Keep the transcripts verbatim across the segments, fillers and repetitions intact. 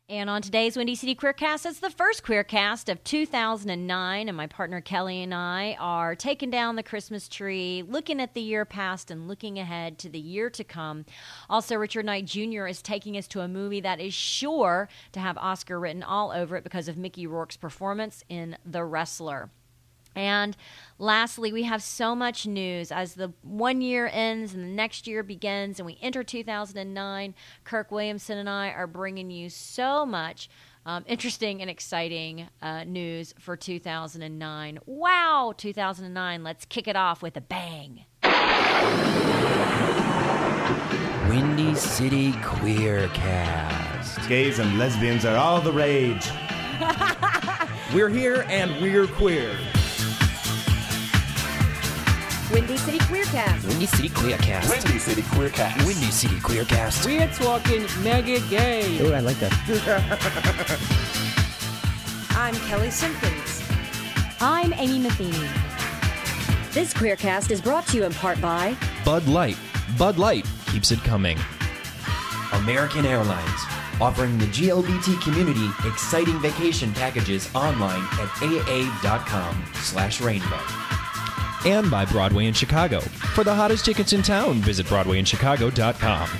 And on today's Windy City Queercast, it's the first Queercast of two thousand nine, and my partner Kelly and I are taking down the Christmas tree, looking at the year past and looking ahead to the year to come. Also, Richard Knight Junior is taking us to a movie that is sure to have Oscar written all over it because of Mickey Rourke's performance in The Wrestler. And lastly, we have so much news as the one year ends and the next year begins and we enter two thousand nine. Kirk Williamson and I are bringing you so much um, interesting and exciting uh, news for two thousand nine. Wow, two thousand nine. Let's kick it off with a bang. Windy City Queercast. Gays and lesbians are all the rage. We're here and we're queer. Windy City Queercast. Windy City Queercast. Windy City Queercast. Windy City Queercast. We're talking mega gay. Oh, I like that. I'm Kelly Simpkins. I'm Amy Matheny. This Queercast is brought to you in part by Bud Light. Bud Light keeps it coming. American Airlines, offering the G L B T community exciting vacation packages online at aa.com slash rainbow. And by Broadway in Chicago. For the hottest tickets in town, visit broadway in chicago dot com.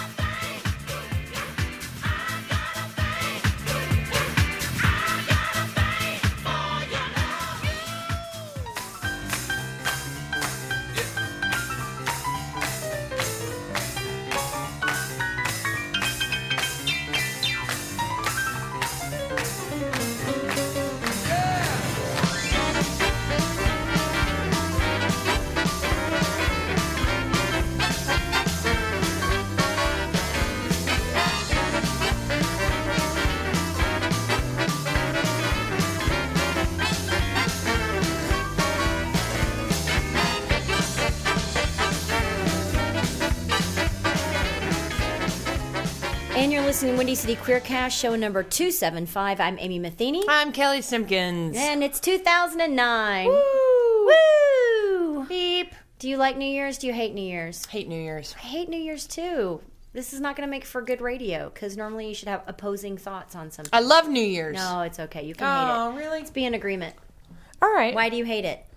And you're listening to Windy City Queercast, show number two seventy-five. I'm Amy Matheny. I'm Kelly Simpkins. And it's two thousand nine. Woo! Woo! Beep. Do you like New Year's? Do you hate New Year's? Hate New Year's. I hate New Year's too. This is not going to make for good radio because normally you should have opposing thoughts on something. I love New Year's. No, it's okay. You can Oh, hate it. really? Let's be in agreement. All right. Why do you hate it?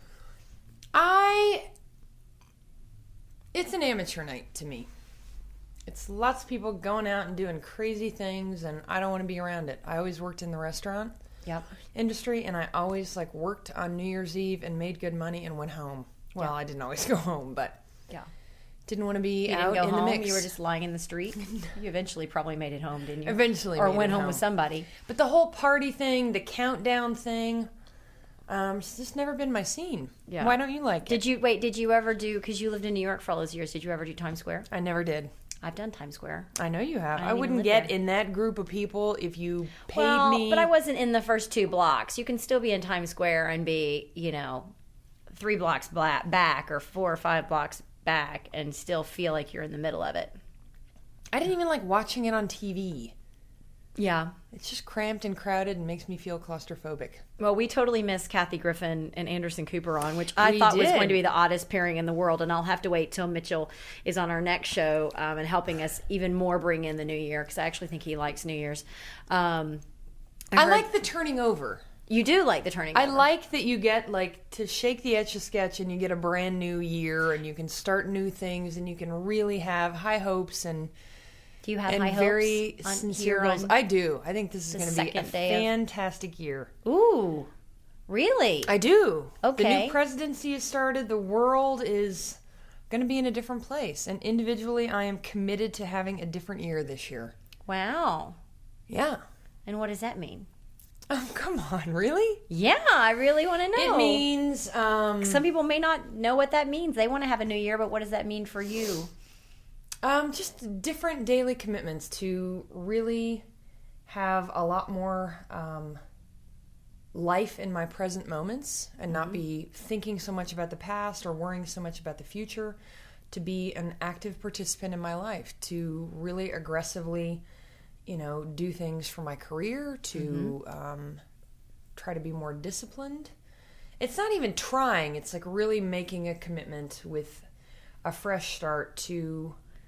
I. It's an amateur night to me. It's lots of people going out and doing crazy things, and I don't want to be around it. I always worked in the restaurant Yep. industry, and I always like worked on New Year's Eve and made good money and went home. Well, Yeah. I didn't always go home, but Yeah. didn't want to be You out didn't go in home. the mix. You were just lying in the street. You eventually probably made it home, didn't you? Eventually or made went it home, home. with somebody. But the whole party thing, the countdown thing, um, it's just never been my scene. Yeah. Why don't you like it? Did you wait? Did you ever do? Because you lived in New York for all those years. Did you ever do Times Square? I never did. I've done Times Square. I know you have. I I, didn't wouldn't even live get there. in that group of people if you paid well, me. but I wasn't in the first two blocks. You can still be in Times Square and be, you know, three blocks bla- back or four or five blocks back and still feel like you're in the middle of it. I didn't even like watching it on T V. Yeah. It's just cramped and crowded and makes me feel claustrophobic. Well, we totally missed Kathy Griffin and Anderson Cooper on, which I We thought was did. going to be the oddest pairing in the world. And I'll have to wait till Mitchell is on our next show um, and helping us even more bring in the new year because I actually think he likes New Year's. Um, I, heard- like the turning over. You do like the turning I over. like that you get like to shake the Etch-a-Sketch and you get a brand new year and you can start new things and you can really have high hopes and Do you have and high hopes very on- sincere here goals. on- I do. I think this is the going to be a second day of- fantastic year. Ooh, really? I do. The Okay. new presidency has started. The world is going to be in a different place. And individually, I am committed to having a different year this year. Wow. Yeah. And what does that mean? Oh, come on. Really? Yeah, I really want to know. It means... Um, Some people may not know what that means. They want to have a new year, but what does that mean for you? Um, just different daily commitments to really have a lot more um, life in my present moments and not be thinking so much about the past or worrying so much about the future, to be an active participant in my life, to really aggressively, you know, do things for my career, to um, try to be more disciplined. It's not even trying, it's like really making a commitment with a fresh start to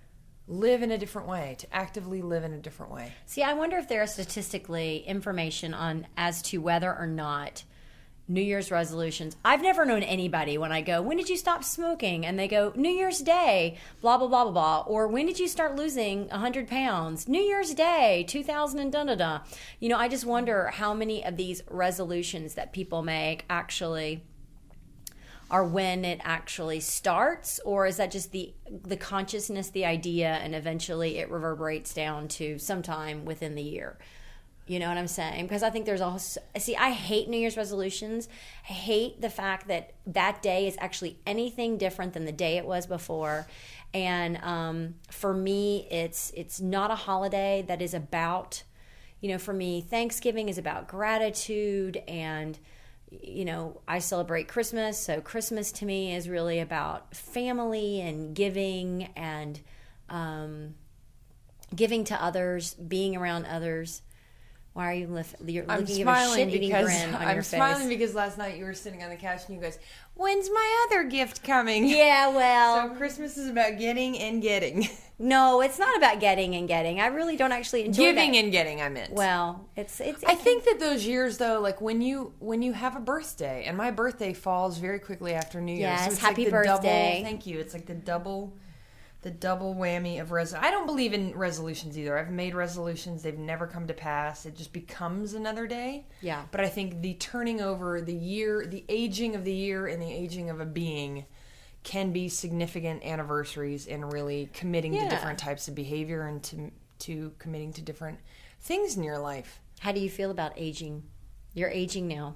live in a different way, to actively live in a different way. See, I wonder if there is statistically information on as to whether or not New Year's resolutions. I've never known anybody when I go, when did you stop smoking? And they go, New Year's Day, blah, blah, blah, blah, blah. Or when did you start losing one hundred pounds? New Year's Day, two thousand and da-da-da. You know, I just wonder how many of these resolutions that people make actually are when it actually starts, or is that just the the consciousness, the idea, and eventually it reverberates down to sometime within the year? You know what I'm saying? Because I think there's also, see, I hate New Year's resolutions. I hate the fact that that day is actually anything different than the day it was before. And um, for me, it's it's not a holiday that is about, you know, for me, Thanksgiving is about gratitude, and you know, I celebrate Christmas, so Christmas to me is really about family and giving and um, giving to others, being around others. Why are you lift, you're I'm looking smiling at a shit-eating because grin on I'm your face? smiling because last night you were sitting on the couch and you guys, when's my other gift coming? Yeah, well, So Christmas is about getting and getting. no, it's not about getting and getting. I really don't actually enjoy Giving that. and getting, I meant. Well, it's it's. I think that those years, though, like when you when you have a birthday, and my birthday falls very quickly after New Year's. Yes, so it's happy like the birthday. Double, thank you. It's like the double, the double whammy of res. I don't believe in resolutions either. I've made resolutions; they've never come to pass. It just becomes another day. Yeah. But I think the turning over the year, the aging of the year, and the aging of a being can be significant anniversaries in really committing Yeah. to different types of behavior and to to committing to different things in your life. How do you feel about aging? You're aging now.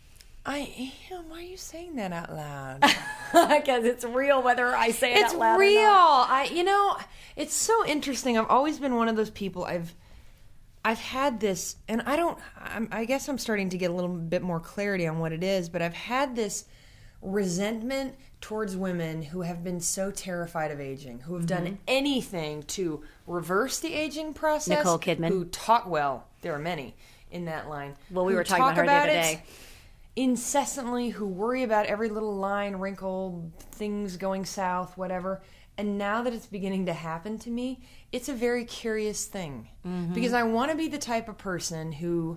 I am. Why are you saying that out loud? Because it's real whether I say it It's out loud real. or not. I, you know, it's so interesting. I've always been one of those people. I've, I've had this, and I don't. I'm, I guess I'm starting to get a little bit more clarity on what it is. But I've had this resentment towards women who have been so terrified of aging, who have Mm-hmm. done anything to reverse the aging process. Nicole Kidman. Who talk well. There are many in that line. Well, we who were talking talk about her the other it day. incessantly, who worry about every little line, wrinkle, things going south, whatever. And now that it's beginning to happen to me, it's a very curious thing. Mm-hmm. Because I want to be the type of person who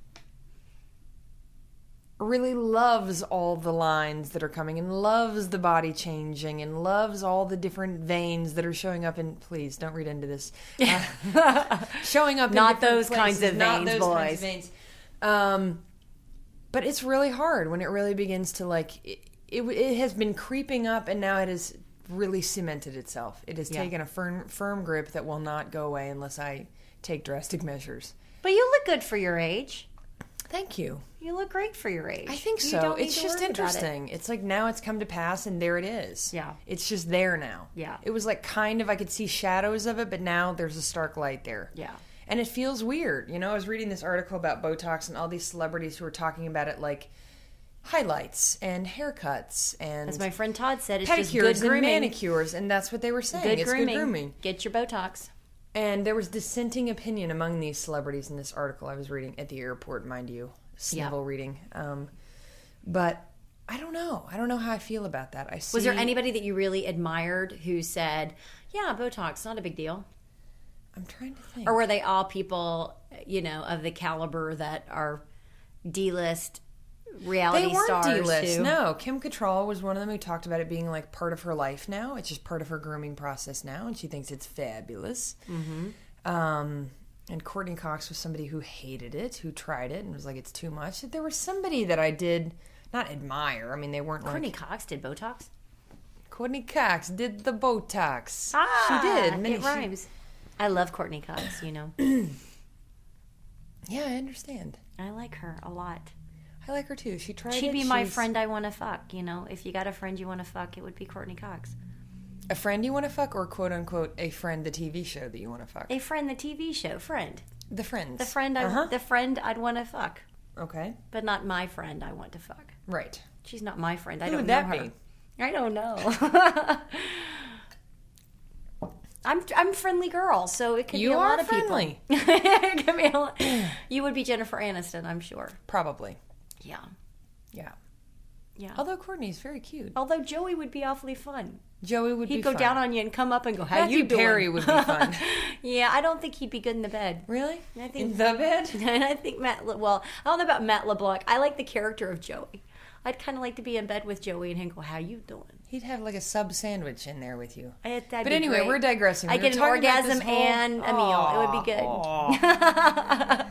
really loves all the lines that are coming and loves the body changing and loves all the different veins that are showing up in, please don't read into this, uh, showing up Not in different those kinds places, of not veins, those kinds boys. of veins. Um, but it's really hard when it really begins to like, it, it, it has been creeping up and now it has really cemented itself. It has Yeah. taken a firm, firm grip that will not go away unless I take drastic measures. But you look good for your age. Thank you. You look great for your age. I think You so. don't need It's to just worry about it. interesting. It's like now it's come to pass and there it is. Yeah. It's just there now. Yeah. It was like kind of, I could see shadows of it, but now there's a stark light there. Yeah. And it feels weird. You know, I was reading this article about Botox and all these celebrities who were talking about it like highlights and haircuts and As my friend Todd said, it's just good pedicures and grooming. manicures, and that's what they were saying. Good it's grooming. good grooming. Get your Botox. And there was dissenting opinion among these celebrities in this article I was reading at the airport, mind you. Snivel Yeah. reading. Um, but I don't know. I don't know how I feel about that. I see, Was there anybody that you really admired who said, yeah, Botox, not a big deal? I'm trying to think. Or were they all people, you know, of the caliber that are D-list reality They weren't stars? D-list. who- No, Kim Cattrall was one of them who talked about it being like part of her life now. It's just part of her grooming process now, and she thinks it's fabulous. Mm-hmm. Um, and Courtney Cox was somebody who hated it, who tried it and was like, it's too much. There was somebody that I did not admire. I mean, they weren't Courtney like... Cox did Botox? Courtney Cox did the Botox. Ah, she did. Many- it she- rhymes. I love Courtney Cox, you know. yeah, I understand. I like her a lot. I like her too. She tried She'd it. be my She's- friend I want to fuck, you know. If you got a friend you want to fuck, it would be Courtney Cox. A friend you want to fuck, or quote unquote a friend, the T V show that you want to fuck? A friend, the T V show, friend. The Friends. The friend I Uh-huh. the friend I'd want to fuck, Okay. but not my friend I want to fuck. Right. She's not my friend. I Who don't would know that her. be? I don't know. I'm I'm a friendly girl, so it could You be a are lot of friendly. people. It could be a lot. You would be Jennifer Aniston, I'm sure. Probably. Yeah, Yeah. yeah. Although Courtney's very cute. Although Joey would be awfully fun. Joey would He'd be go fun. down on you and come up and go, how Matthew you doing? Perry would be fun. Yeah, I don't think he'd be good in the bed. Really? I think In the bed? And I think Matt, Le- well, I don't know about Matt LeBlanc. I like the character of Joey. I'd kind of like to be in bed with Joey and him go, how you doing? He'd have like a sub sandwich in there with you. I, that'd But be anyway, great. we're digressing. I We get were an talking about this orgasm whole- and a meal. It would be good. Aw.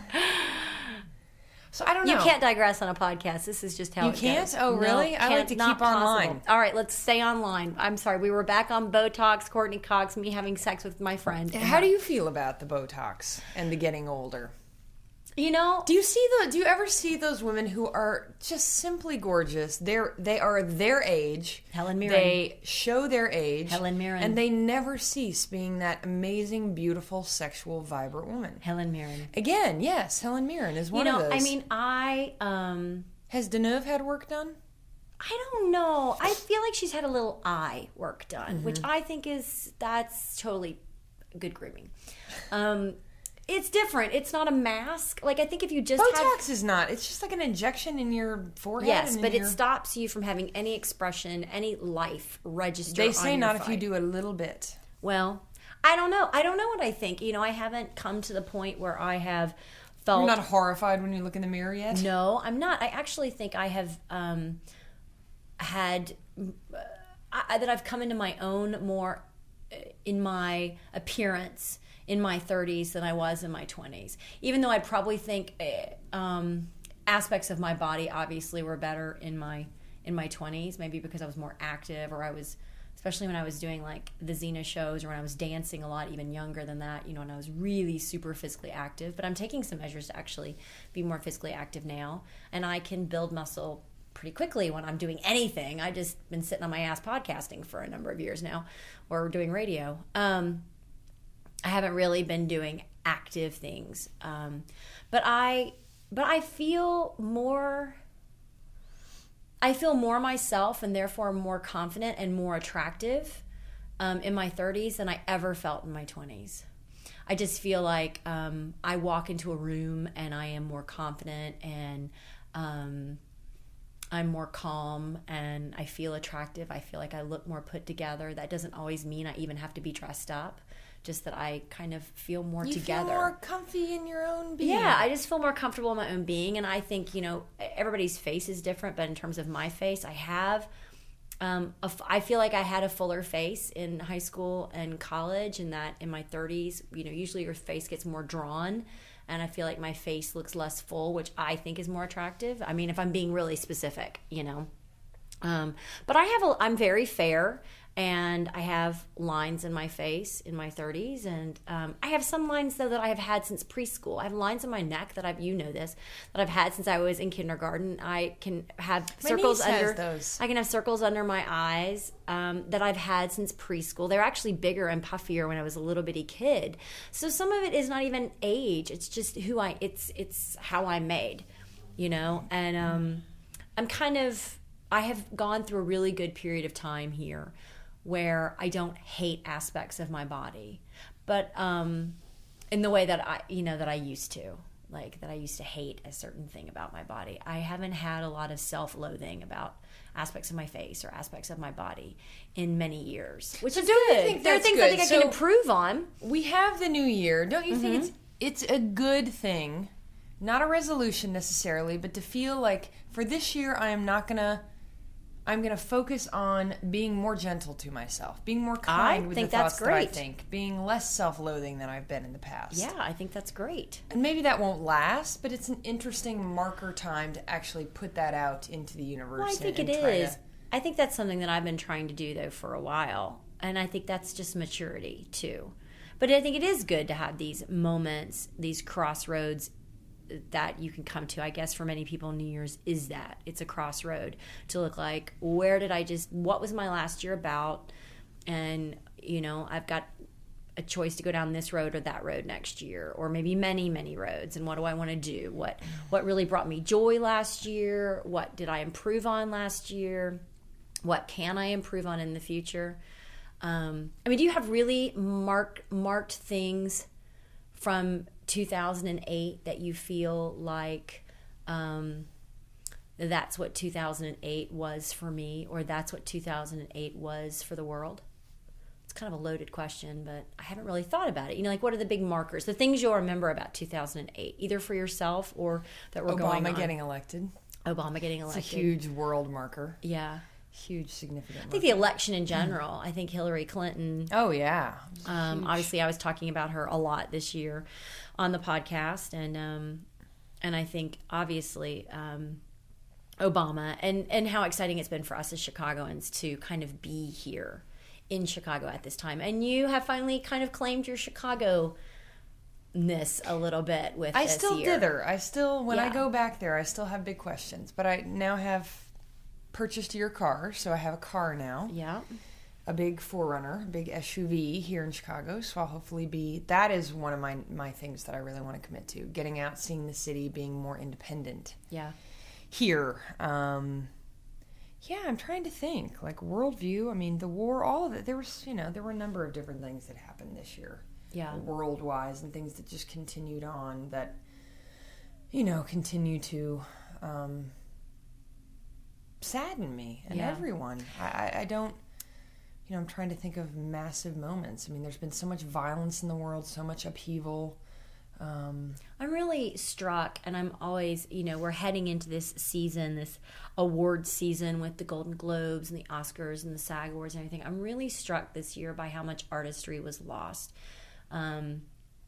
So I don't know. You can't digress on a podcast. This is just how You it can't? goes. Oh, really? No, I like can't- to not keep online. possible. All right, let's stay online. I'm sorry. We were back on Botox, Courtney Cox, me having sex with my friend. How do you feel about the Botox and the getting older? You know, Do you see the? Do you ever see those women who are just simply gorgeous? They're they are their age. Helen Mirren. They show their age. Helen Mirren. And they never cease being that amazing, beautiful, sexual, vibrant woman. Helen Mirren. Again, yes, Helen Mirren is one You know, of those. I mean, I um, has Deneuve had work done? I don't know. I feel like she's had a little eye work done, Mm-hmm. which I think is that's totally good grooming. Um, it's different. It's not a mask. Like I think if you just Botox have, is not. It's just like an injection in your forehead. yes, and but in it your... stops you from having any expression, any life register. They on say your not if you thigh. do a little bit. Well, I don't know. I don't know what I think. You know, I haven't come to the point where I have felt. You're not horrified when you look in the mirror yet? No, I'm not. I actually think I have um, had uh, I, that I've come into my own more uh, in my appearance in my thirties than I was in my twenties. Even though I probably think uh, um, aspects of my body obviously were better in my in my twenties, maybe because I was more active, or I was, especially when I was doing like the Xena shows, or when I was dancing a lot, even younger than that, you know, and I was really super physically active. But I'm taking some measures to actually be more physically active now, and I can build muscle pretty quickly when I'm doing anything. I just been sitting on my ass podcasting for a number of years now, or doing radio. Um, I haven't really been doing active things, um, but I, but I feel more. I feel more myself, and therefore more confident and more attractive um, in my thirties than I ever felt in my twenties. I just feel like um, I walk into a room and I am more confident, and um, I'm more calm, and I feel attractive. I feel like I look more put together. That doesn't always mean I even have to be dressed up. Just that I kind of feel more you together. feel more comfy in your own being. Yeah, I just feel more comfortable in my own being. And I think, you know, everybody's face is different, but in terms of my face, I have, um, a f- I feel like I had a fuller face in high school and college, and that in my thirties, you know, usually your face gets more drawn. And I feel like my face looks less full, which I think is more attractive. I mean, if I'm being really specific, you know. Um, but I have a, I'm very fair, and I have lines in my face in my thirties, and um, I have some lines though that I have had since preschool. I have lines in my neck that I've, you know this, that I've had since I was in kindergarten. I can have My circles niece has under those. I can have circles under my eyes um, that I've had since preschool. They're actually bigger and puffier when I was a little bitty kid. So some of it is not even age; it's just who I. It's it's how I'm made, you know. And um, I'm kind of. I have gone through a really good period of time here where I don't hate aspects of my body, but um, in the way that I, you know, that I used to, like that I used to hate a certain thing about my body. I haven't had a lot of self-loathing about aspects of my face or aspects of my body in many years, which So is don't you good. think There are that's things I good? think I So- can improve on. We have the new year. Don't you think Mm-hmm. it's it's a good thing, not a resolution necessarily, but to feel like for this year I am not gonna I'm gonna focus on being more gentle to myself, being more kind with think the that's thoughts that I great. think, being less self-loathing than I've been in the past. Yeah, I think that's great. And maybe that won't last, but it's an interesting marker time to actually put that out into the universe. Well, I and- think and it try is. to- I think that's something that I've been trying to do though for a while, and I think that's just maturity too. But I think it is good to have these moments, these crossroads that you can come to. I guess for many people, New Year's is that. It's a crossroad to look like, where did I just, what was my last year about? And, you know, I've got a choice to go down this road or that road next year, or maybe many, many roads. And what do I want to do? What, what really brought me joy last year? What did I improve on last year? What can I improve on in the future? Um, I mean, do you have really mark, marked things from two thousand eight that you feel like um, that's what two thousand eight was for me, or that's what two thousand eight was for the world? It's kind of a loaded question, but I haven't really thought about it. You know, like what are the big markers, the things you'll remember about two thousand eight, either for yourself or that were going on? Obama getting elected. Obama getting elected. It's a huge world marker. Yeah. Huge, significant marker. I think the election in general. I think Hillary Clinton. Oh, yeah. Um, obviously, I was talking about her a lot this year on the podcast, and um, and I think, obviously, um, Obama, and, and how exciting it's been for us as Chicagoans to kind of be here in Chicago at this time. And you have finally kind of claimed your Chicago-ness a little bit with I this still year. dither. I still, when I Yeah. go back there, I still have big questions. But I now have purchased your car, so I have a car now. Yeah. A big four runner, a big S U V here in Chicago. So I'll hopefully be, that is one of my, my things that I really want to commit to. Getting out, seeing the city, being more independent. Yeah. Here. Um, yeah, I'm trying to think. Like worldview, I mean, the war, all of it. There was, you know, there were a number of different things that happened this year. Yeah. World-wise, and things that just continued on that, you know, continue to um, sadden me and Yeah. everyone. I, I, I don't, you know, I'm trying to think of massive moments. I mean, there's been so much violence in the world, so much upheaval. Um, I'm really struck, and I'm always, you know, we're heading into this season, this award season with the Golden Globes and the Oscars and the SAG Awards and everything. I'm really struck this year by how much artistry was lost um,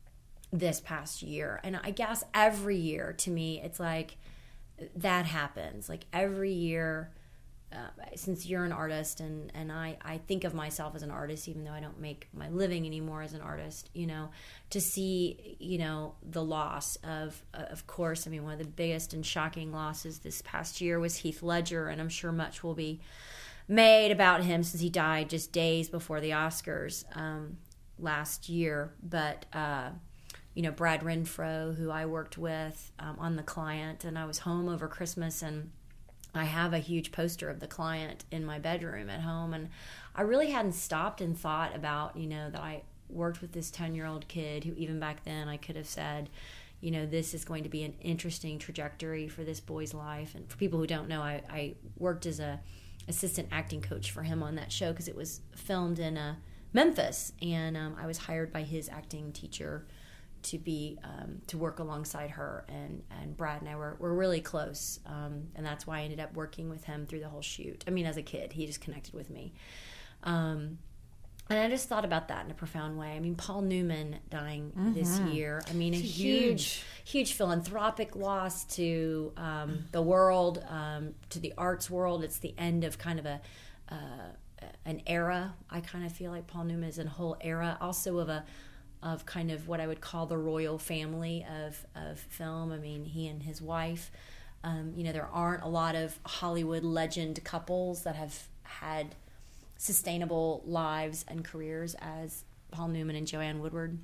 this past year. And I guess every year, to me, it's like that happens. Like every year, uh, since you're an artist, and, and I, I think of myself as an artist, even though I don't make my living anymore as an artist, you know, to see, you know, the loss of, of course, I mean, one of the biggest and shocking losses this past year was Heath Ledger, and I'm sure much will be made about him since he died just days before the Oscars um, last year. But, uh, you know, Brad Renfro, who I worked with um, on The Client, and I was home over Christmas, and I have a huge poster of The Client in my bedroom at home, and I really hadn't stopped and thought about, you know, that I worked with this ten-year-old kid who even back then I could have said, you know, this is going to be an interesting trajectory for this boy's life. And for people who don't know, I, I worked as a assistant acting coach for him on that show because it was filmed in uh, Memphis, and um, I was hired by his acting teacher to be um, to work alongside her, and, and Brad and I were, were really close, um, and that's why I ended up working with him through the whole shoot. I mean, as a kid, he just connected with me. Um, and I just thought about that in a profound way. I mean, Paul Newman dying mm-hmm. this year. I mean, a, a huge, huge, huge philanthropic loss to um, the world, um, to the arts world. It's the end of kind of a uh, an era. I kind of feel like Paul Newman is in a whole era, also of a of kind of what I would call the royal family of, of film. I mean, he and his wife, um, you know, there aren't a lot of Hollywood legend couples that have had sustainable lives and careers as Paul Newman and Joanne Woodward.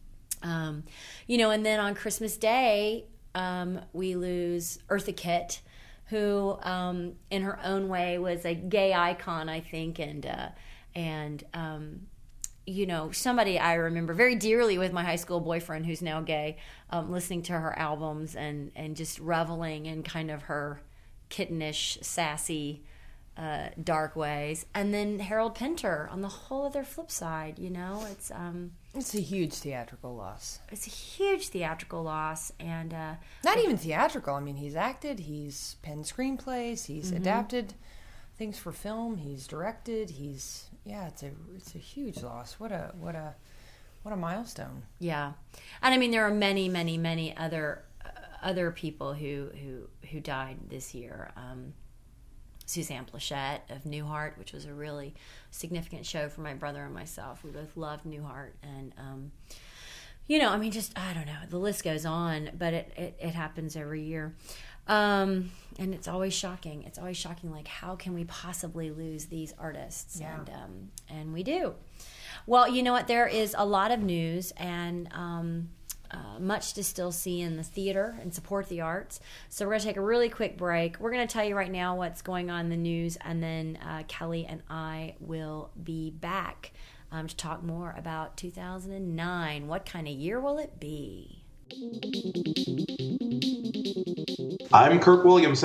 Um, you know, and then on Christmas Day, um, we lose Eartha Kitt, who um, in her own way was a gay icon, I think, and, uh, and, um, you know, somebody I remember very dearly with my high school boyfriend who's now gay, um, listening to her albums and, and just reveling in kind of her kittenish, sassy, uh, dark ways. And then Harold Pinter on the whole other flip side, you know, it's... Um, it's a huge theatrical loss. It's a huge theatrical loss. And uh, not even theatrical. I mean, he's acted, he's penned screenplays, he's mm-hmm. adapted things for film, he's directed, he's... Yeah, it's a it's a huge loss. What a what a what a milestone. Yeah, and I mean there are many many many other uh, other people who who who died this year. Um, Suzanne Plachette of Newhart, which was a really significant show for my brother and myself. We both loved Newhart, and um, you know, I mean, just I don't know. The list goes on, but it it, it happens every year. Um, and it's always shocking. It's always shocking, like, how can we possibly lose these artists? Yeah. And um, and we do. Well, you know what? There is a lot of news and um, uh, much to still see in the theater and support the arts. So we're going to take a really quick break. We're going to tell you right now what's going on in the news, and then uh, Kelly and I will be back um, to talk more about two thousand nine. What kind of year will it be? I'm Kirk Williamson.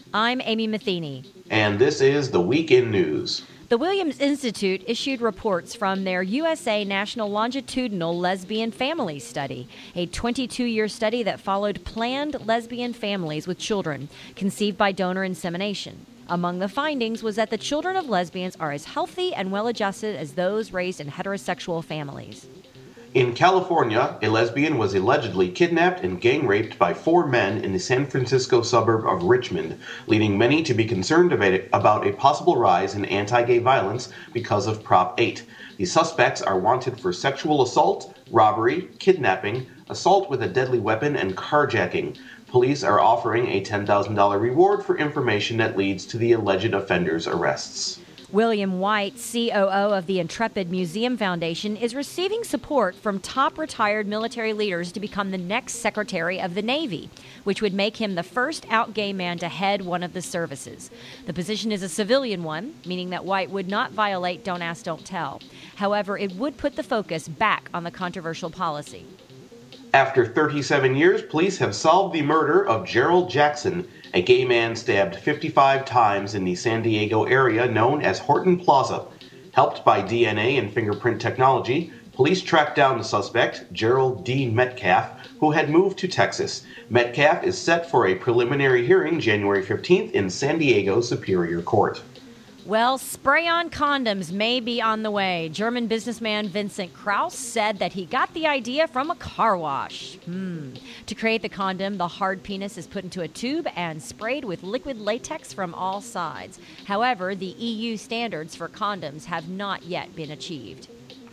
I'm Amy Matheny. And this is the Week in News. The Williams Institute issued reports from their U S A National Longitudinal Lesbian Family Study, a twenty-two-year study that followed planned lesbian families with children, conceived by donor insemination. Among the findings was that the children of lesbians are as healthy and well-adjusted as those raised in heterosexual families. In California, a lesbian was allegedly kidnapped and gang-raped by four men in the San Francisco suburb of Richmond, leading many to be concerned about a possible rise in anti-gay violence because of Prop eight. The suspects are wanted for sexual assault, robbery, kidnapping, assault with a deadly weapon, and carjacking. Police are offering a ten thousand dollars reward for information that leads to the alleged offenders' arrests. William White, C O O of the Intrepid Museum Foundation, is receiving support from top retired military leaders to become the next Secretary of the Navy, which would make him the first out gay man to head one of the services. The position is a civilian one, meaning that White would not violate Don't Ask, Don't Tell. However, it would put the focus back on the controversial policy. After thirty-seven years, police have solved the murder of Gerald Jackson, a gay man stabbed fifty-five times in the San Diego area known as Horton Plaza. Helped by D N A and fingerprint technology, police tracked down the suspect, Gerald D. Metcalf, who had moved to Texas. Metcalf is set for a preliminary hearing January fifteenth in San Diego Superior Court. Well, spray-on condoms may be on the way. German businessman Vincent Krauss said that he got the idea from a car wash. Hmm. To create the condom, the hard penis is put into a tube and sprayed with liquid latex from all sides. However, the E U standards for condoms have not yet been achieved.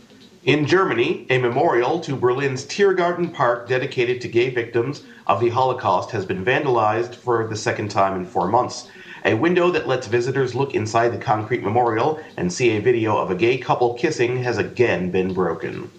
In Germany, a memorial to Berlin's Tiergarten Park dedicated to gay victims of the Holocaust has been vandalized for the second time in four months. A window that lets visitors look inside the concrete memorial and see a video of a gay couple kissing has again been broken.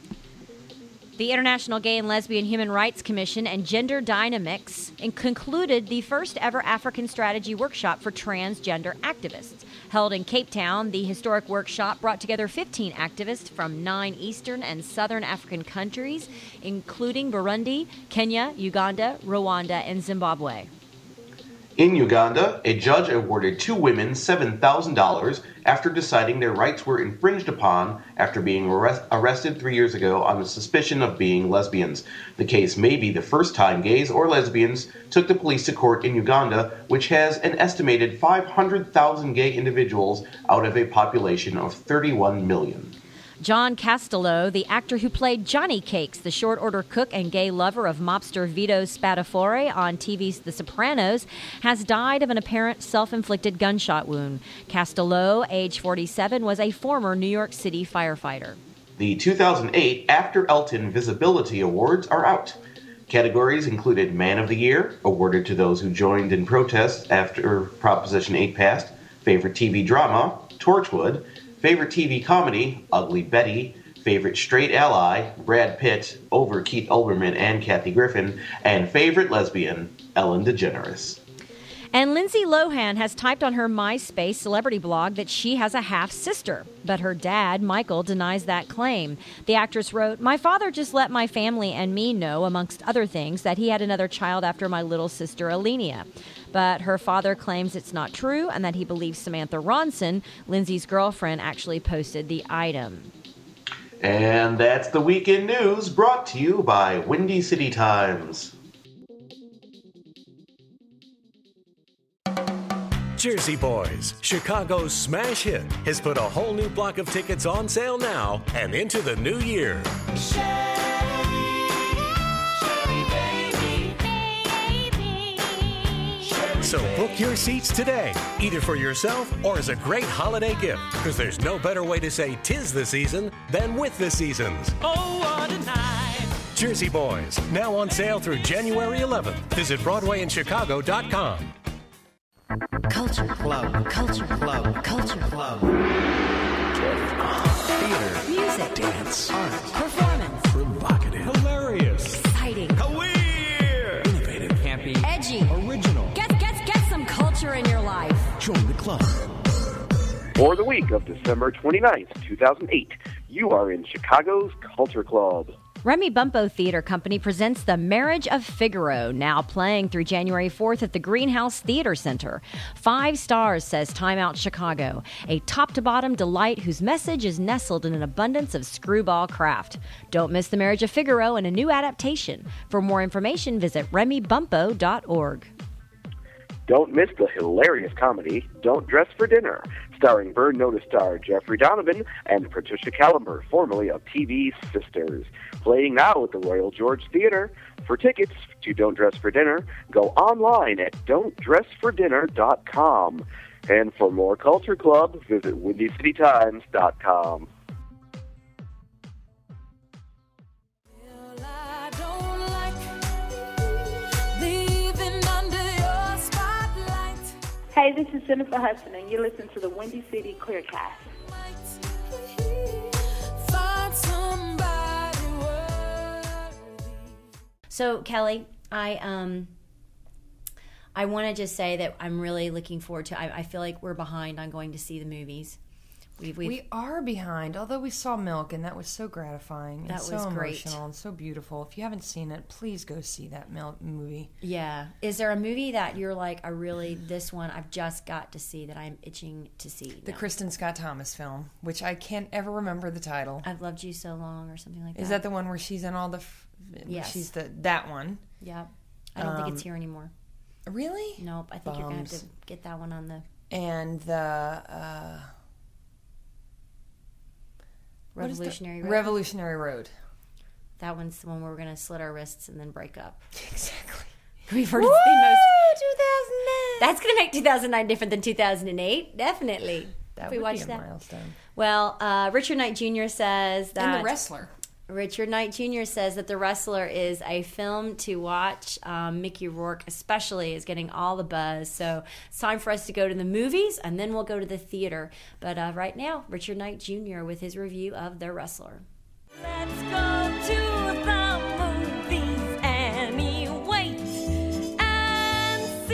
The International Gay and Lesbian Human Rights Commission and Gender Dynamics concluded the first ever African Strategy Workshop for transgender activists. Held in Cape Town, the historic workshop brought together fifteen activists from nine Eastern and Southern African countries, including Burundi, Kenya, Uganda, Rwanda, and Zimbabwe. In Uganda, a judge awarded two women seven thousand dollars after deciding their rights were infringed upon after being arrest- arrested three years ago on the suspicion of being lesbians. The case may be the first time gays or lesbians took the police to court in Uganda, which has an estimated five hundred thousand gay individuals out of a population of thirty-one million. John Castello, the actor who played Johnny Cakes, the short-order cook and gay lover of mobster Vito Spatafore on T V's The Sopranos, has died of an apparent self-inflicted gunshot wound. Castello, age forty-seven, was a former New York City firefighter. The two thousand eight After Elton Visibility Awards are out. Categories included Man of the Year, awarded to those who joined in protest after Proposition eight passed, Favorite T V Drama, Torchwood, Favorite T V Comedy, Ugly Betty, Favorite Straight Ally, Brad Pitt, over Keith Olbermann and Kathy Griffin, and Favorite Lesbian, Ellen DeGeneres. And Lindsay Lohan has typed on her MySpace celebrity blog that she has a half-sister, but her dad, Michael, denies that claim. The actress wrote, "My father just let my family and me know, amongst other things, that he had another child after my little sister, Alenia." But her father claims it's not true and that he believes Samantha Ronson, Lindsay's girlfriend, actually posted the item. And that's the Week in News, brought to you by Windy City Times. Jersey Boys, Chicago's smash hit, has put a whole new block of tickets on sale now and into the new year. So book your seats today, either for yourself or as a great holiday gift, because there's no better way to say 'tis the season than with the seasons. Oh, what a night. Jersey Boys, now on sale through January eleventh. Visit Broadway in Chicago dot com. Culture Club, Culture Club, Culture Club. Theater, music, dance, art, performance, provocative, hilarious, exciting, queer, innovative, campy, edgy, original. Get, get, get some culture in your life. Join the club. For the week of December twenty-ninth, two thousand eight, you are in Chicago's Culture Club. Remy Bumpo Theater Company presents The Marriage of Figaro, now playing through January fourth at the Greenhouse Theater Center. Five stars, says Time Out Chicago. A top-to-bottom delight whose message is nestled in an abundance of screwball craft. Don't miss The Marriage of Figaro in a new adaptation. For more information, visit remy bumpo dot org. Don't miss the hilarious comedy Don't Dress for Dinner, starring Burn Notice star Jeffrey Donovan and Patricia Callumber, formerly of T V's Sisters. Playing now at the Royal George Theater. For tickets to Don't Dress for Dinner, go online at don't dress for dinner dot com. And for more Culture Club, visit windy city times dot com. Hey, this is Jennifer Hudson, and you listen to the Windy City Clearcast. So, Kelly, I um, I want to just say that I'm really looking forward to. I, I feel like we're behind on going to see the movies. We've, we've, we are behind, although we saw Milk, and that was so gratifying. That and was so great. emotional and so beautiful. If you haven't seen it, please go see that Milk movie. Yeah. Is there a movie that you're like, I really, this one I've just got to see that I'm itching to see? The no. Kristen Scott Thomas film, which I can't ever remember the title. I've Loved You So Long or something like that. Is that the one where she's in all the... F- yes. She's the that one. Yeah. I don't um, think it's here anymore. Really? Nope. I think Bums. you're going to have to get that one on the... And the... Uh, Revolutionary Road. Revolutionary Road. That one's the one where we're going to slit our wrists and then break up. Exactly. We've heard Woo! it's the most... two thousand nine. That's going to make two thousand nine different than two thousand eight. Definitely. That if we would watch be a that. milestone. Well, uh, Richard Knight Junior says that... And The Wrestler. Richard Knight Junior says that The Wrestler is a film to watch. Um, Mickey Rourke especially is getting all the buzz. So it's time for us to go to the movies, and then we'll go to the theater. But uh, right now, Richard Knight Junior with his review of The Wrestler. Let's go to the movies anyway and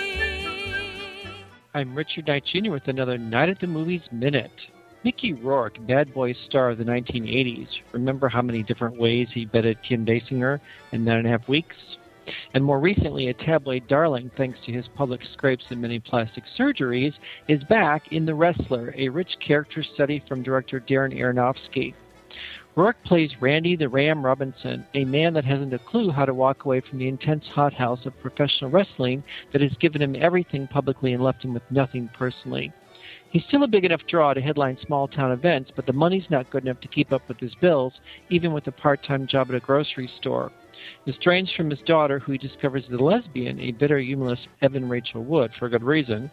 see. I'm Richard Knight Junior with another Night at the Movies Minute. Mickey Rourke, Bad Boys star of the nineteen eighties. Remember how many different ways he betted Kim Basinger in nine and a half weeks? And more recently, a tabloid darling, thanks to his public scrapes and many plastic surgeries, is back in The Wrestler, a rich character study from director Darren Aronofsky. Rourke plays Randy the Ram Robinson, a man that hasn't a clue how to walk away from the intense hothouse of professional wrestling that has given him everything publicly and left him with nothing personally. He's still a big enough draw to headline small-town events, but the money's not good enough to keep up with his bills, even with a part-time job at a grocery store. Estranged from his daughter, who he discovers is a lesbian, a bitter, humorless Evan Rachel Wood, for good reason.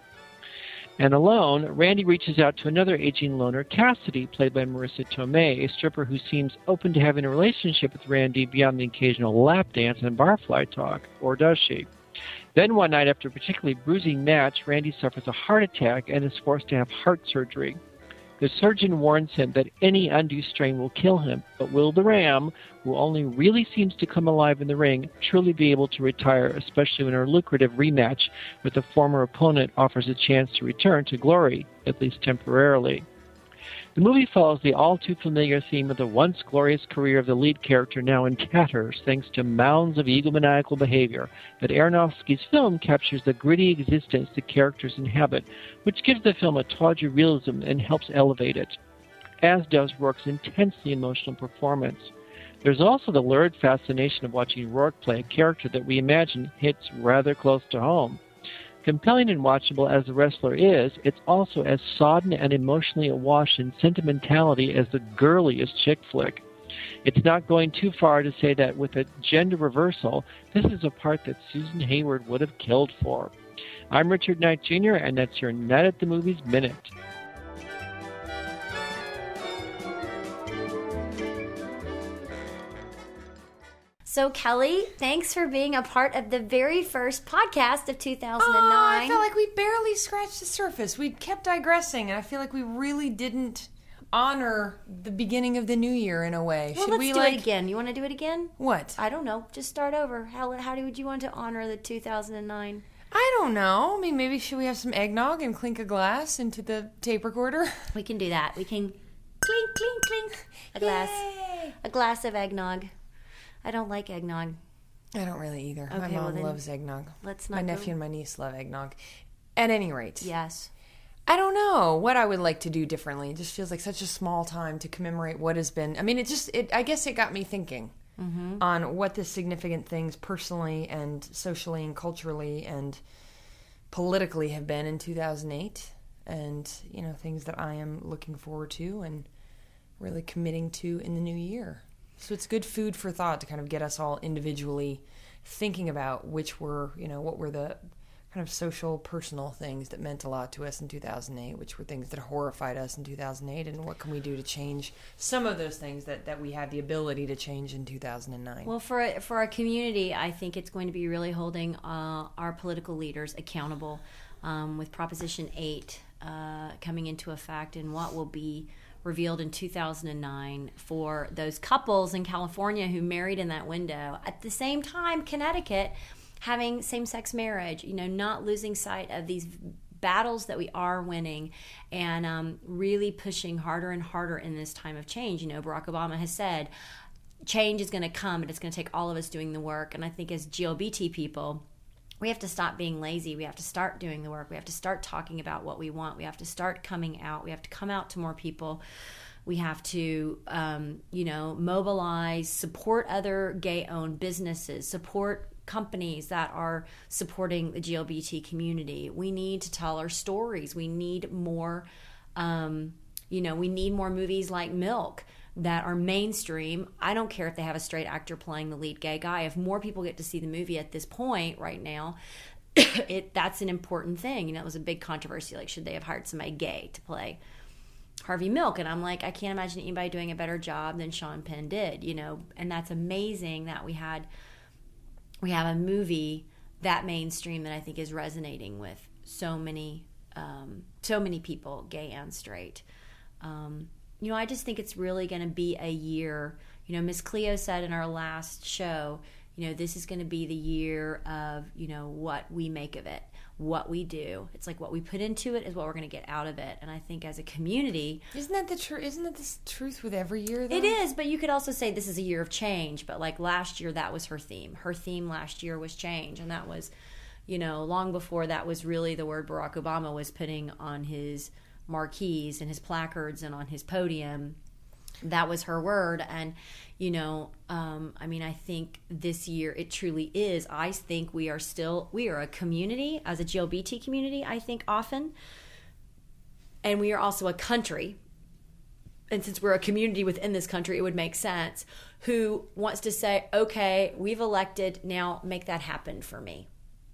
And alone, Randy reaches out to another aging loner, Cassidy, played by Marissa Tomei, a stripper who seems open to having a relationship with Randy beyond the occasional lap dance and barfly talk. Or does she? Then one night, after a particularly bruising match, Randy suffers a heart attack and is forced to have heart surgery. The surgeon warns him that any undue strain will kill him, but will the Ram, who only really seems to come alive in the ring, truly be able to retire, especially when her lucrative rematch with a former opponent offers a chance to return to glory, at least temporarily? The movie follows the all-too-familiar theme of the once glorious career of the lead character, now in tatters, thanks to mounds of egomaniacal behavior. But Aronofsky's film captures the gritty existence the characters inhabit, which gives the film a tawdry realism and helps elevate it, as does Rourke's intensely emotional performance. There's also the lurid fascination of watching Rourke play a character that we imagine hits rather close to home. Compelling and watchable as The Wrestler is, it's also as sodden and emotionally awash in sentimentality as the girliest chick flick. It's not going too far to say that with a gender reversal, this is a part that Susan Hayward would have killed for. I'm Richard Knight Junior, and that's your Night at the Movies Minute. So, Kelly, thanks for being a part of the very first podcast of two thousand nine. Oh, I felt like we barely scratched the surface. We kept digressing, and I feel like we really didn't honor the beginning of the new year in a way. Well, Should let's we do like... it again. You want to do it again? What? I don't know. Just start over. How how would you want to honor the two thousand nine? I don't know. I mean, maybe should we have some eggnog and clink a glass into the tape recorder? We can do that. We can clink, clink, clink. A glass. Yay. A glass of eggnog. I don't like eggnog. I don't really either. Okay, my well mom then loves eggnog. let's My not go- nephew and my niece love eggnog. At any rate. Yes. I don't know what I would like to do differently. It just feels like such a small time to commemorate what has been. I mean, it just, it, I guess it got me thinking Mhm. on what the significant things personally and socially and culturally and politically have been in two thousand eight. And, you know, things that I am looking forward to and really committing to in the new year. So it's good food for thought to kind of get us all individually thinking about which were, you know, what were the kind of social, personal things that meant a lot to us in two thousand eight, which were things that horrified us in two thousand eight, and what can we do to change some of those things that, that we had the ability to change in two thousand nine. Well, for a, for our community, I think it's going to be really holding uh, our political leaders accountable um, with Proposition eight uh, coming into effect and what will be revealed in two thousand nine for those couples in California who married in that window. At the same time, Connecticut having same-sex marriage, you know, not losing sight of these battles that we are winning and um, really pushing harder and harder in this time of change. You know, Barack Obama has said change is going to come, but it's going to take all of us doing the work. And I think as G L B T people, we have to stop being lazy. We have to start doing the work. We have to start talking about what we want. We have to start coming out. We have to come out to more people. We have to, um, you know, mobilize, support other gay-owned businesses, support companies that are supporting the G L B T community. We need to tell our stories. We need more, um, you know, we need more movies like Milk that are mainstream. I don't care if they have a straight actor playing the lead gay guy. If more people get to see the movie at this point right now, it that's an important thing. You know, it was a big controversy. Like, should they have hired somebody gay to play Harvey Milk? And I'm like, I can't imagine anybody doing a better job than Sean Penn did, you know, and that's amazing that we had we have a movie that mainstream that I think is resonating with so many um, so many people, gay and straight. Um, you know, I just think it's really going to be a year. You know, Miss Cleo said in our last show, you know, this is going to be the year of, you know, what we make of it, what we do. It's like what we put into it is what we're going to get out of it. And I think as a community, Isn't that the truth? Isn't that the s- truth with every year, though? it is, but you could also say this is a year of change. But like last year, that was her theme. Her theme last year was change. And that was, you know, long before that was really the word Barack Obama was putting on his marquees and his placards and on his podium. That was her word. And, you know, um, I mean, I think this year it truly is. I think we are still, we are a community, as a G L B T community, I think often. And we are also a country. And since we're a community within this country, it would make sense, who wants to say, okay, we've elected, now make that happen for me.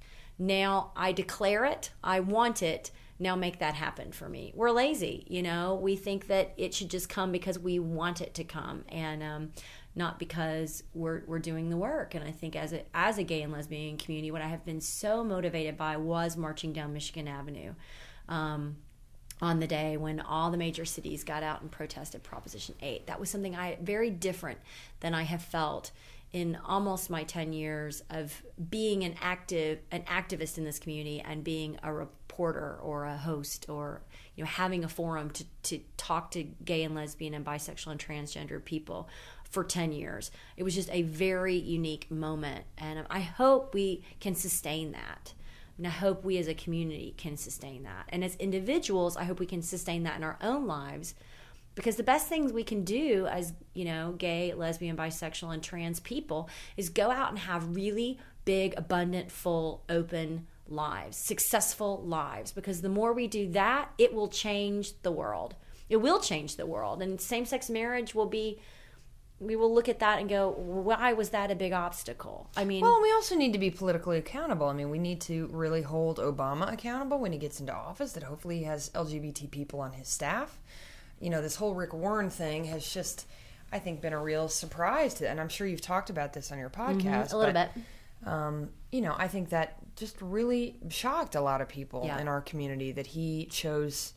Now I declare it, I want it, now make that happen for me. We're lazy, you know. We think that it should just come because we want it to come, and um, not because we're we're doing the work. And I think as a as a gay and lesbian community, what I have been so motivated by was marching down Michigan Avenue um, on the day when all the major cities got out and protested Proposition eight. That was something I very different than I have felt in almost my ten years of being an active an activist in this community and being a reporter or a host, or, you know, having a forum to, to talk to gay and lesbian and bisexual and transgender people for ten years. It was just a very unique moment, and I hope we can sustain that. And I hope we as a community can sustain that. And as individuals, I hope we can sustain that in our own lives. Because the best things we can do as, you know, gay, lesbian, bisexual, and trans people is go out and have really big, abundant, full, open lives, successful lives. Because the more we do that, it will change the world. It will change the world. And same-sex marriage will be, we will look at that and go, why was that a big obstacle? I mean... Well, we also need to be politically accountable. I mean, we need to really hold Obama accountable when he gets into office, that hopefully he has L G B T people on his staff. You know, this whole Rick Warren thing has just, I think, been a real surprise to, and I'm sure you've talked about this on your podcast. Mm-hmm, a little but, bit. Um, you know, I think that just really shocked a lot of people Yeah. in our community that he chose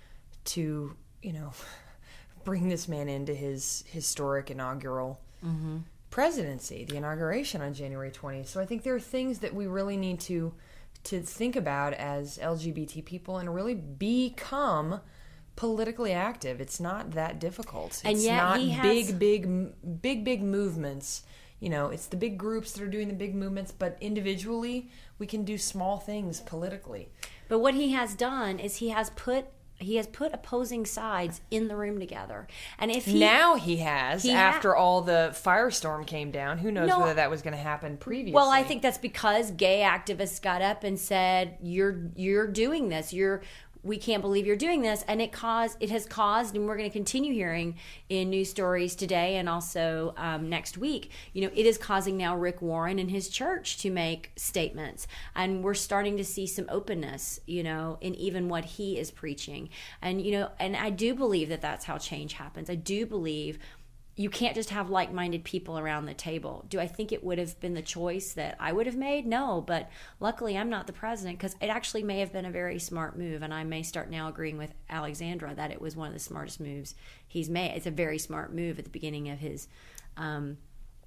to, you know, bring this man into his historic inaugural Mm-hmm. presidency, the inauguration on January twentieth. So I think there are things that we really need to to think about as L G B T people and really become politically active. It's not that difficult. And It's yet not he has- big, big, big, big movements. you know, it's the big groups that are doing the big movements, but individually, we can do small things politically. But what he has done is he has put he has put opposing sides in the room together. And if he now he has he after ha- all the firestorm came down, who knows No, whether that was going to happen previously. Well, I think that's because gay activists got up and said, "You're you're doing this. You're we can't believe you're doing this," and it caused it has caused, and we're going to continue hearing in news stories today and also um, next week. You know, it is causing now Rick Warren and his church to make statements, and we're starting to see some openness, you know, in even what he is preaching, and you know, and I do believe that that's how change happens. I do believe. You can't just have like-minded people around the table. Do I think it would have been the choice that I would have made? No, but luckily I'm not the president, because it actually may have been a very smart move, and I may start now agreeing with Alexandra that it was one of the smartest moves he's made. It's a very smart move at the beginning of his um,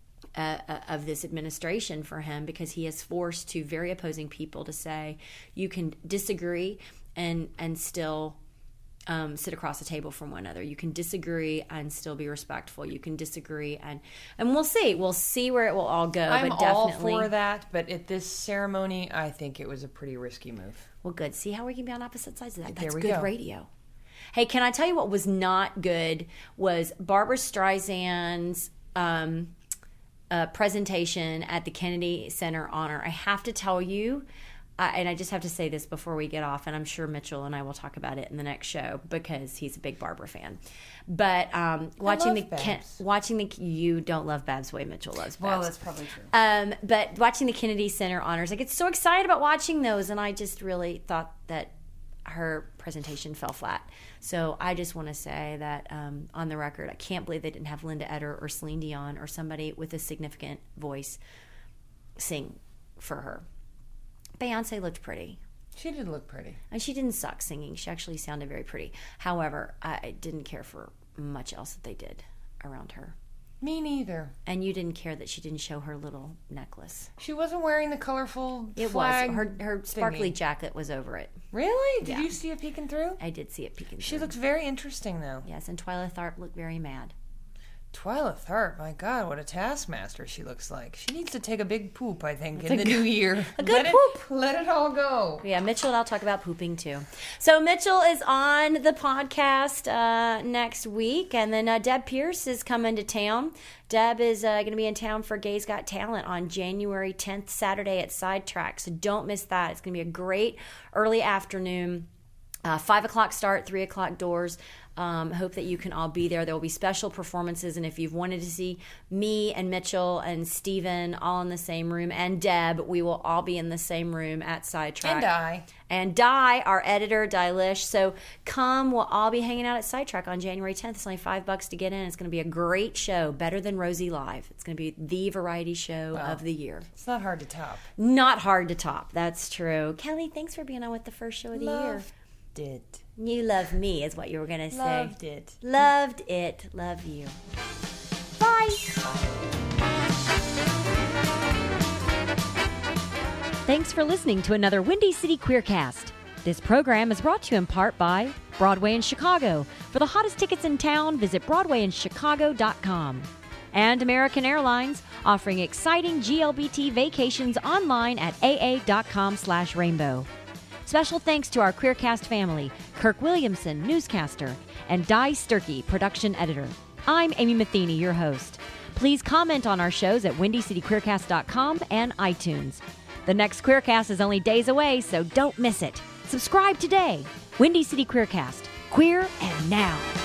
uh, uh, of this administration for him, because he has forced two very opposing people to say you can disagree and and still Um, sit across the table from one another. You can disagree and still be respectful. You can disagree and and we'll see. We'll see where it will all go. I'm but definitely, all for that, but at this ceremony, I think it was a pretty risky move. Well, good. See how we can be on opposite sides of that. There That's we good go. radio. Hey, can I tell you what was not good was Barbara Streisand's um, uh, presentation at the Kennedy Center Honor. I have to tell you, Uh, and I just have to say this before we get off, and I'm sure Mitchell and I will talk about it in the next show because he's a big Barbara fan. But um, watching the Ken, watching the you don't love Babs the way Mitchell loves Babs. Well, that's probably true. Um, but watching the Kennedy Center Honors, I get so excited about watching those, and I just really thought that her presentation fell flat. So I just want to say that um, on the record, I can't believe they didn't have Linda Eder or Celine Dion or somebody with a significant voice sing for her. Beyonce looked pretty. She did look pretty. And she didn't suck singing. She actually sounded very pretty. However, I didn't care for much else that they did around her. Me neither. And you didn't care that she didn't show her little necklace. She wasn't wearing the colorful It flag was. Her her sparkly thingy. jacket was over it. Really? Did Yeah. you see it peeking through? I did see it peeking She through. looks very interesting, though. Yes, and Twyla Tharp looked very mad. Twyla Tharp, my God, what a taskmaster she looks like. She needs to take a big poop, I think, It's in a the good- new year. a good let poop. It, let it all go. Yeah, Mitchell and I'll talk about pooping too. So Mitchell is on the podcast uh, next week, and then uh, Deb Pierce is coming to town. Deb is uh, going to be in town for Gays Got Talent on January tenth, Saturday at Sidetrack. So don't miss that. It's going to be a great early afternoon. Uh, five o'clock start, three o'clock doors. Um, hope that you can all be there. There will be special performances, and if you've wanted to see me and Mitchell and Steven all in the same room, and Deb, we will all be in the same room at Sidetrack. And Di. And Di, our editor, Dilish. So come, we'll all be hanging out at Sidetrack on January tenth. It's only five bucks to get in. It's going to be a great show, better than Rosie Live. It's going to be the variety show Wow. of the year. It's not hard to top. Not hard to top. That's true. Kelly, thanks for being on with the first show of the year. Loved it. You love me is what you were going to say. Loved it. Loved it. Love you. Bye. Thanks for listening to another Windy City Queercast. This program is brought to you in part by Broadway in Chicago. For the hottest tickets in town, visit broadway in chicago dot com. And American Airlines, offering exciting G L B T vacations online at A A dot com slash rainbow. Special thanks to our Queercast family, Kirk Williamson, newscaster, and Di Sturkey, production editor. I'm Amy Matheny, your host. Please comment on our shows at windy city queercast dot com and iTunes. The next Queercast is only days away, so don't miss it. Subscribe today. Windy City Queercast. Queer and now.